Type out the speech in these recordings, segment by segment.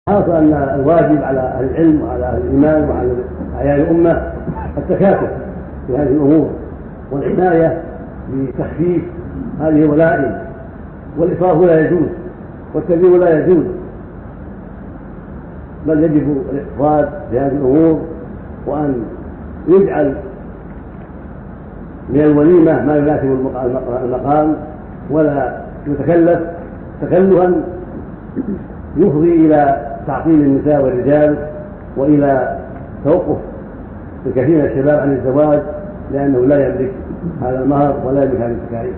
خاصة أن الواجب على أهل العلم وعلى أهل الإيمان وعلى أعيان الأمة التكاتف في هذه الأمور والعناية بتخفيف هذه الولائم، والإسراف لا يجوز والتبذير لا يجوز، بل يجب الاقتصاد في هذه الأمور، وأن يجعل من الوليمة ما يناسب المقام، ولا يتكلف تكلفا يفضي إلى تعطيل النساء والرجال وإلى توقف الكثير من الشباب عن الزواج، لأنه لا يملك هذا المهر ولا يملك هذه التكاليف.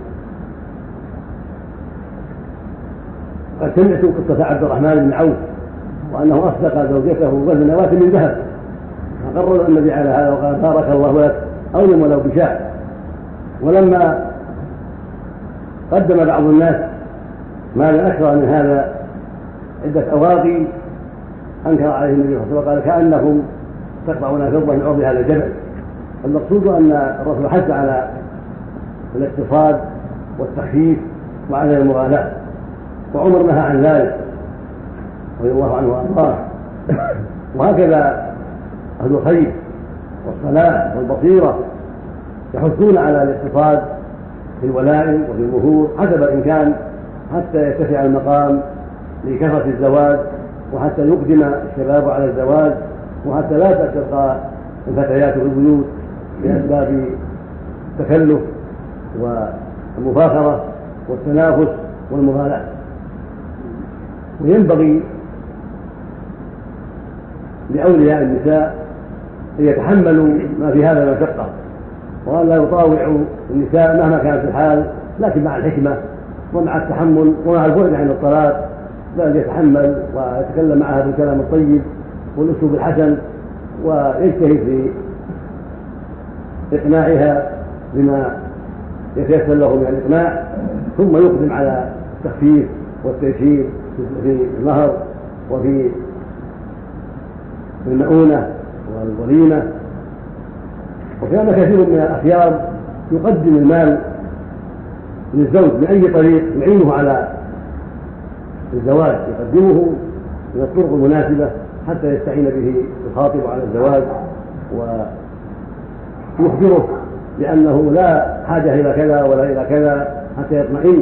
قد سمعت قصة عبد الرحمن بن عوف وأنه أصدق زوجته بذنوات من ذهب، فقرر النبي على هذا وقال: بارك الله لك، أولم ولو بشاة. ولما قدم بعض الناس مالا أكثر من هذا عدة أواقي أنكر عليه النبي صلى الله عليه وسلم وقال: كأنكم تقطعون فضة من عرض هذا الجبل. المقصود أن الرسول حث على الاقتصاد والتخفيف وعلى المغالاة، وعمر نهى عن ذلك رضي الله عنه وأرضاه. وهكذا أهل الخير والصلاح والبصيرة يحثون على الاقتصاد في الولائم وفي المهور حسب الإمكان، حتى يتسع المقام لكثرة الزواج، وحتى يقدم الشباب على الزواج، وحتى لا تبقى الفتيات في البيوت بأسباب التكلف والمفاخرة والتنافس والمغالاة. وينبغي لأولياء النساء أن يتحملوا ما في هذا المشقة، وأن لا يطاوعوا النساء مهما كانت الحال، لكن مع الحكمة ومع التحمل ومع البعد عن الطلاق، بل يتحمل ويتكلم معها بالكلام الطيب والأسلوب الحسن، ويجتهد في إقناعها بما يتيسر له من الإقناع، ثم يقدم على التخفيف والتيسير في المهر وفي المؤونة والوليمة. وكان كثير من الأخيار يقدم المال للزوج بأي طريق يعينه على الزواج، يقدمه من الطرق المناسبة حتى يستعين به الخاطب على الزواج، ويخبره بأنه لا حاجة إلى كذا ولا إلى كذا حتى يطمئن